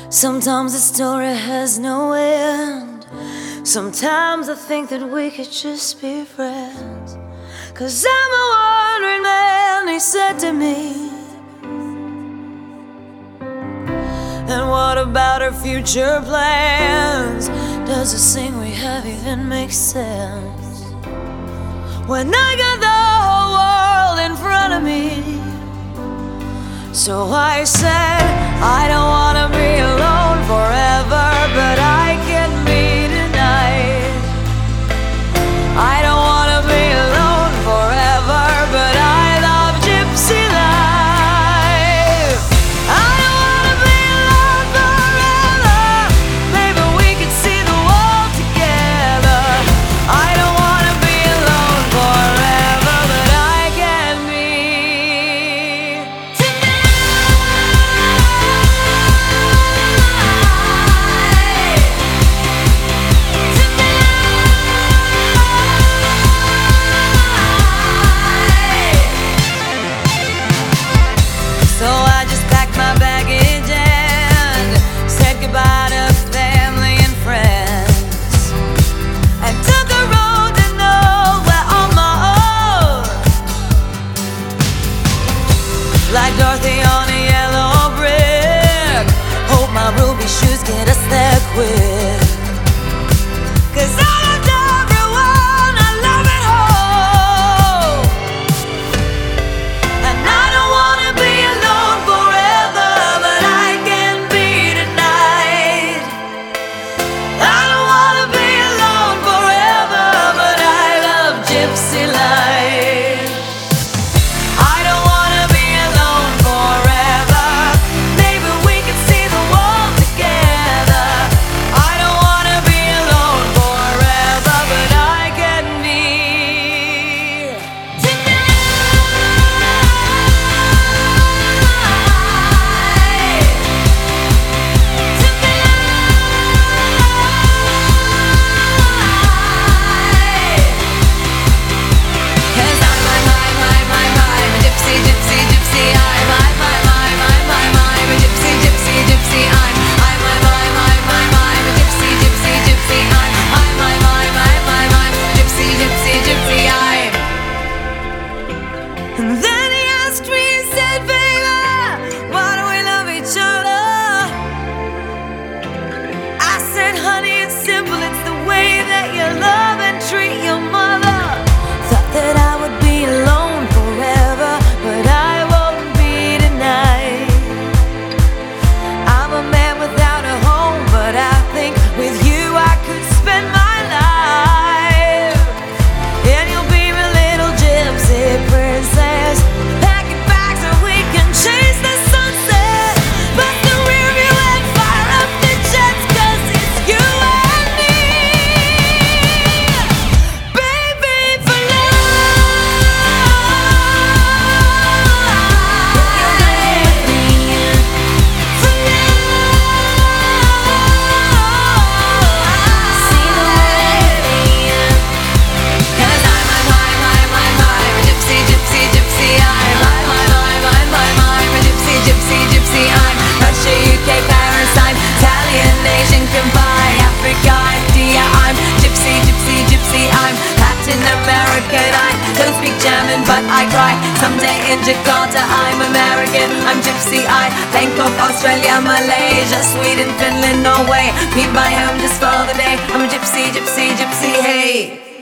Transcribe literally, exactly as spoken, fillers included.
Sometimes the story has no end. Sometimes I think that we could just be friends. Cause I'm a wandering man, he said to me. And what about our future plans? Does this thing we have even make sense? When I got the whole world in front of me. So I said, I don't wanna be alone forever, but I can be tonight. I don't wanna be alone forever, but I love gypsy life. I don't wanna be alone forever, maybe we could see the world together. I don't wanna be alone forever, but I can be So I just packed my baggage and said goodbye to family and friends, and took a road to nowhere on my own. Like Dorothy on a yellow brick, hope my ruby shoes get us there quick. Cause I loved everyone, I love it home. And I don't wanna be alone forever, but I can be tonight. I don't wanna be alone forever, but I love gypsy life. I don't wanna be alone forever, maybe we could see the world together. I don't wanna be alone forever, but I can be tonight. Cause I'm my, my, my, my, my, a gypsy, gypsy, gypsy, I'm my, my, my, my, my, my, a gypsy, gypsy, gypsy, I'm I'm my, my, my, my, my, a gypsy, gypsy, gypsy, I'm I'm my, my, my, my, my, gypsy, gypsy, gypsy, I'm. And then he asked me, he said, baby, why do we love each other? I said, honey, it's simple, it's the way that you love and treat your mother. Thought that I would be alone forever, but I won't be tonight. I'm a man without a home, but I think with you I could spend my life. And you'll be my little gypsy princess, packing bags so we can chase the sunset. But the rear view and fire up the jets, cause it's you and me, baby, for but I cry. Someday in Jakarta I'm American, I'm gypsy. I Bangkok, Australia, Malaysia, Sweden, Finland, Norway. Be my home just for the day. I'm a gypsy, gypsy, gypsy, hey.